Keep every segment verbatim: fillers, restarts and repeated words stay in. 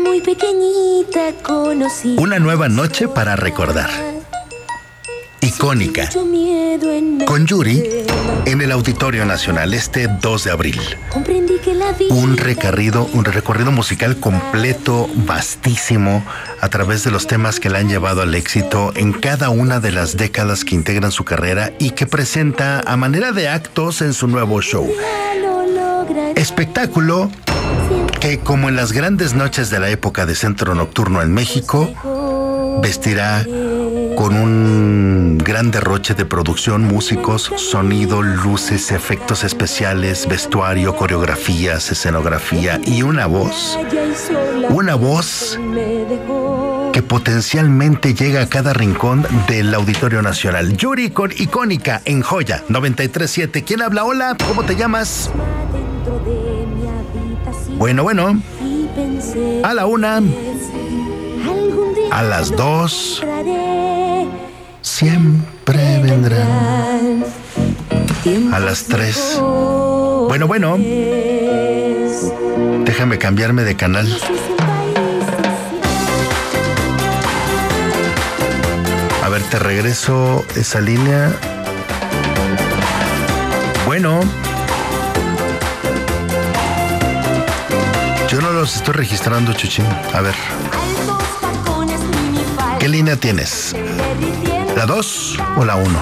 muy pequeñita conocí. Una nueva noche para recordar. Icónica. Con Yuri en el Auditorio Nacional este dos de abril. Un recorrido, un recorrido musical completo, vastísimo, a través de los temas que la han llevado al éxito en cada una de las décadas que integran su carrera y que presenta a manera de actos en su nuevo show. Espectáculo que, como en las grandes noches de la época de Centro Nocturno en México, vestirá con un gran derroche de producción, músicos, sonido, luces, efectos especiales, vestuario, coreografías, escenografía y una voz. Una voz que potencialmente llega a cada rincón del Auditorio Nacional. Yuri con Icónica en Joya noventa y tres punto siete. ¿Quién habla? Hola, ¿cómo te llamas? Bueno, bueno. A la una. A las dos. Siempre vendrán. A las tres. Bueno, bueno. Déjame cambiarme de canal. A ver, te regreso esa línea. Bueno. Yo no los estoy registrando, Chuchín. A ver. ¿Qué línea tienes? ¿La dos o la uno?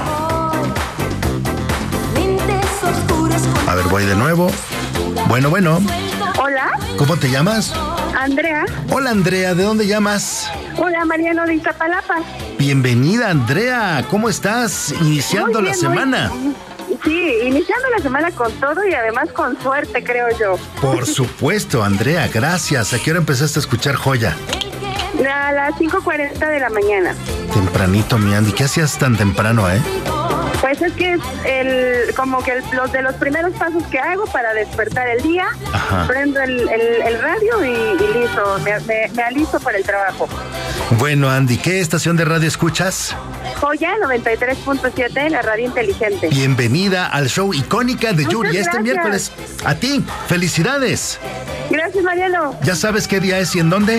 A ver, voy de nuevo. Bueno, bueno. Hola. ¿Cómo te llamas? Andrea. Hola, Andrea. ¿De dónde llamas? Hola, Mariano de Iztapalapa. Bienvenida, Andrea. ¿Cómo estás? Iniciando Muy bien, la semana. Muy... Sí, iniciando la semana con todo y además con suerte, creo yo. Por supuesto, Andrea. Gracias. ¿A qué hora empezaste a escuchar Joya? A las cinco cuarenta de la mañana. Tempranito, mi Andy. ¿Qué hacías tan temprano, eh? Pues es que es el, como que el, los de los primeros pasos que hago para despertar el día. Ajá. Prendo el, el, el radio y, y listo, me, me, me alisto para el trabajo. Bueno, Andy, ¿qué estación de radio escuchas? Joya noventa y tres punto siete, la radio inteligente. Bienvenida al show Icónica de Yuri. Muchas este gracias. Miércoles. A ti, felicidades. Gracias, Mariano. ¿Ya sabes qué día es y en dónde?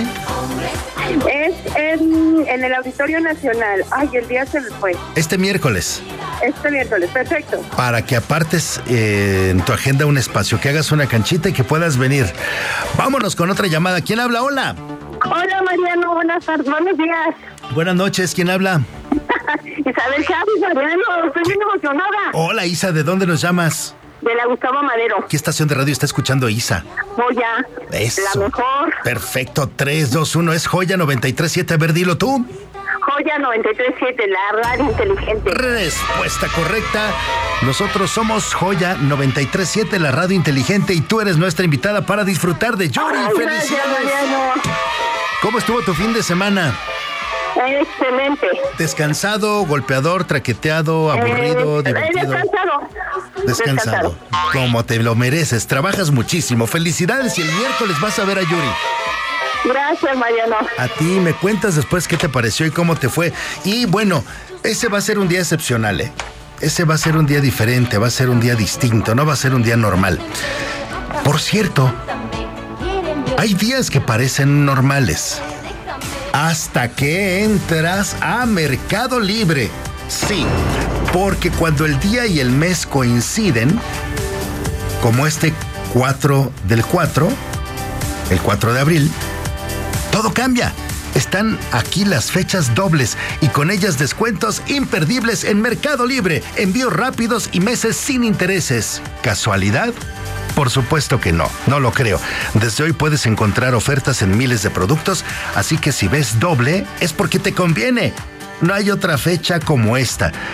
Es en, en el Auditorio Nacional. Ay, el día se me fue. Este miércoles. Este miércoles, perfecto. Para que apartes eh, en tu agenda un espacio, que hagas una canchita y que puedas venir. Vámonos con otra llamada. ¿Quién habla? Hola. Hola, Mariano. Buenas tardes. Buenos días. Buenas noches. ¿Quién habla? Isabel Chávez, Mariano. Estoy bien emocionada. Hola, Isa. ¿De dónde nos llamas? De la Gustavo Madero. ¿Qué estación de radio está escuchando Isa? Joya. Eso. La mejor. Perfecto. tres, dos, uno. Es Joya noventa y tres punto siete. A ver, dilo tú. Joya noventa y tres punto siete, la radio inteligente. Respuesta correcta. Nosotros somos Joya noventa y tres punto siete, la radio inteligente, y tú eres nuestra invitada para disfrutar de Yuri. Ay, ¡felicidades! Gracias, ¿Cómo estuvo tu fin de semana? Excelente. ¿Descansado, golpeador, traqueteado, aburrido, eh, divertido? Descansado. Descansado. Descansado. Como te lo mereces, trabajas muchísimo. Felicidades y el miércoles vas a ver a Yuri. Gracias, Mariano. A ti, me cuentas después qué te pareció y cómo te fue. Y bueno, ese va a ser un día excepcional, ¿eh? Ese va a ser un día diferente, va a ser un día distinto, no va a ser un día normal. Por cierto, hay días que parecen normales. Hasta que entras a Mercado Libre. Sí, porque cuando el día y el mes coinciden, como este cuatro del cuatro, el cuatro de abril, todo cambia. Están aquí las fechas dobles y con ellas descuentos imperdibles en Mercado Libre, envíos rápidos y meses sin intereses. ¿Casualidad? Por supuesto que no, no lo creo. Desde hoy puedes encontrar ofertas en miles de productos, así que si ves doble es porque te conviene. No hay otra fecha como esta.